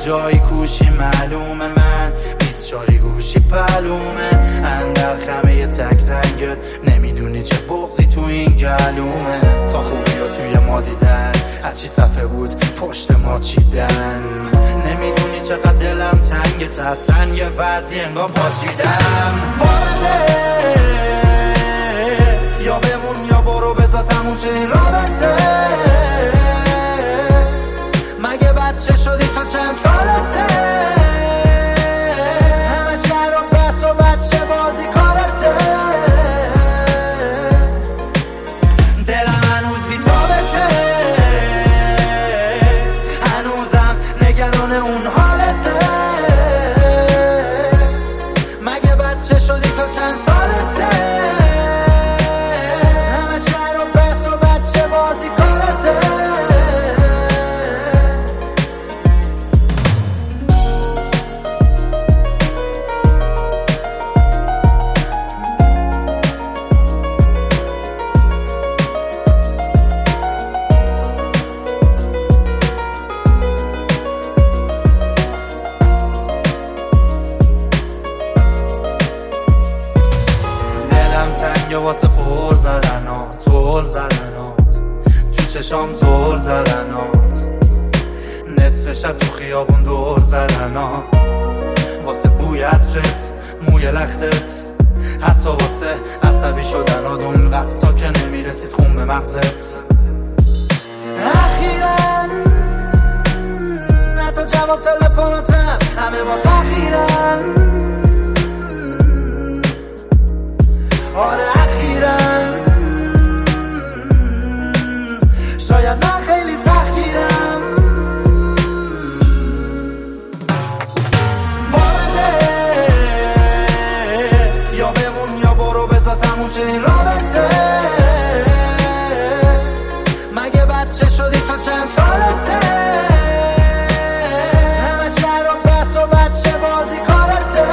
جایی کوشی معلومه، من 24 گوشی پلومه، اندر خمه تک زنگت نمیدونی چه بغضی تو این گلومه. تا خوبی و توی ما دیدن، هرچی صفحه بود پشت ما چیدن، نمیدونی چقدر دلم تنگت، اصلا یه وضعی انگار پاچیدم. وارده یا بمون یا برو بذار تموم شه این رابطه، مگه بچه شدی تو چند سالته، همه شهر و بس و بچه بازی کارته، دلم هنوز بی تابته، هنوزم نگران اون حالته، مگه بچه شدی تو چند سالته، همه شهر و بس و بچه بازی کارته. تنگه واسه پر زدنات، زل زدنات تو چشام، زل زدنات نصف شب تو خیابون دور زدنات، واسه بوی عطرت، موی لختت، حتی واسه عصبی شدنات اون وقتا که نمیرسید خون به مغزت. اخیراً حتی جواب تلفناتم همه با تأخیرن، آره اخیراً شاید من خیلی سختگیرم. وارده یا بمون یا برو بذار تموم شه این رابطه، مگه بچه شدی تو چند سالته، همه شهر و بس و بچه بازی کارته،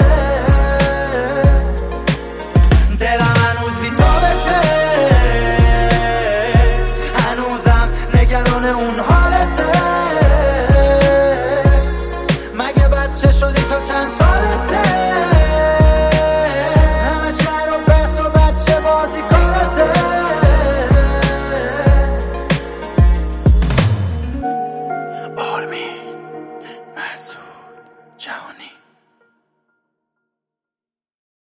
اون حالته، مگه بچه شدی تو چند سالته، همه شهر و بس و بچه بازی کارته. آرمین مسعود جهانی.